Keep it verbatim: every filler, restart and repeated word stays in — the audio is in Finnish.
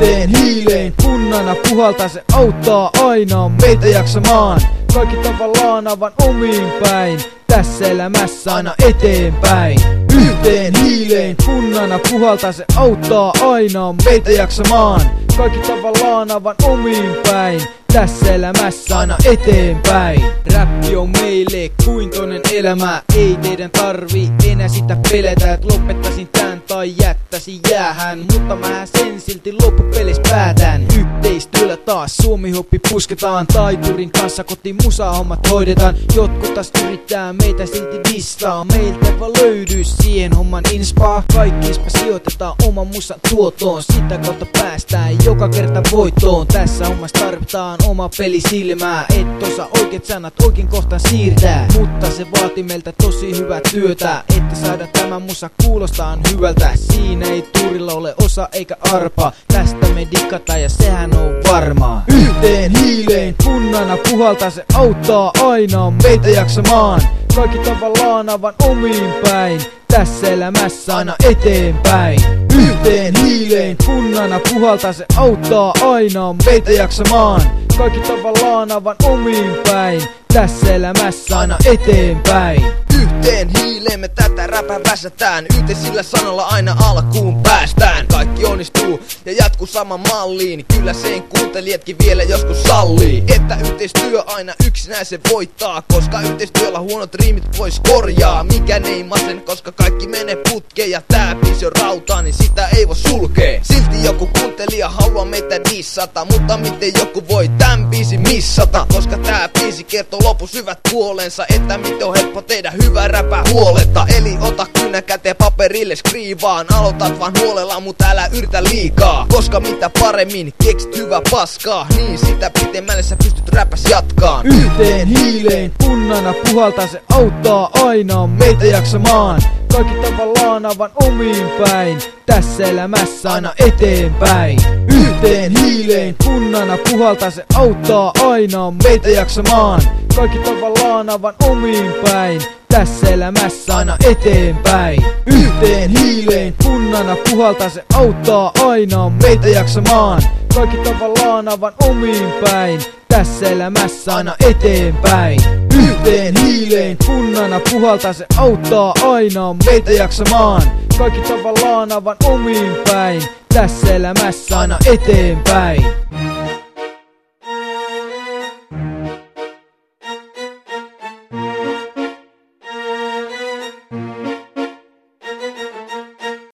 Yhteen hiileen punnana puhaltaa, se auttaa aina meitä jaksamaan. Kaikki tavallaan aivan omiin päin, tässä elämässä aina eteenpäin. Yhteen hiileen punnana puhaltaa, se auttaa aina meitä jaksamaan. Kaikki tavallaan aivan omiin päin, tässä elämässä aina eteenpäin. Räppi on meille kuin toinen elämä, ei teidän tarvi enää sitä pelätä, et lopettaisin tän tai jättäisin jäähän. Mutta mä sen silti loppupeleissä päätän. Yhteistyöllä taas Suomi-hoppi pusketaan, taiturin kanssa kotiin musahommat hoidetaan. Jotkut taas yrittää meitä silti distaa, meiltä vaan löydy siihen homman inspaa. Kaikkiispa sijoitetaan oman musan tuotoon, sitä kautta päästään joka kerta voittoon. Tässä hommassa tarvitaan oma pelisilmää, et osaa oikeat sanat oikein kohtaan siirtää. Mutta se vaati meiltä tosi hyvää työtä, että saada tämä musa kuulostaan hyvältä. Siinä ei tuurilla ole osa eikä arpa, tästä me digataan ja sehän on varmaa. Yhteen hiileen punnana puhaltaa, se auttaa aina meitä jaksamaan. Kaikki tavallaan aivan omiin päin, tässä elämässä aina eteenpäin. Yhteen hiileen punnana puhaltaa, se auttaa aina meitä jaksamaan. Kaikki tavallaan aivan omiin päin, tässä elämässä aina eteenpäin. Yhteen hiileen me tätä räpää väsätään, yhteisillä sanalla aina alkuun päästään. Kaikki onnistuu ja jatkuu saman malliin, kyllä sen kuuntelijatkin vielä joskus sallii. Että yhteistyö aina yksinäisen voittaa, koska yhteistyöllä huonot riimit pois korjaa. Mikään ei masen, koska kaikki menee putkeen ja tää biisi on rautaa, niin sitä ei voi sulkee. Silti joku kuuntelija haluaa meitä dissata, mutta miten joku voi tän biisin missata? Koska tää biisi kertoo lopussa hyvät puolensa, että miten on helppo tehdä hyvä räpää huoletta. Eli ota kynä käteen paperille skriivaan, aloitat vaan huolella, mutta älä yritä liikaa. Koska mitä paremmin keksit hyvää paskaa, niin sitä pitemmälle sä pystyt räpäs jatkaan. Yhteen hiileen punnana puhaltaa, se auttaa aina meitä jaksamaan. Kaikki tavallaan aivan omiin päin, tässä elämässä aina eteenpäin. Yhteen hiileen punnana puhaltaa, se auttaa aina meitä jaksamaan. Kaikki tavallaan aivan omiin päin, tässä elämässä aina eteenpäin. Yhteen hiileen punnana puhaltaa, se auttaa aina meitä jaksamaan. Kaikki tavallaan aivan omiin päin, tässä elämässä aina eteenpäin. Yhteen hiileen punnana puhaltaa, se auttaa aina meitä jaksamaan. Kaikki tavallaan aivan omiin päin, tässä elämässä aina eteenpäin.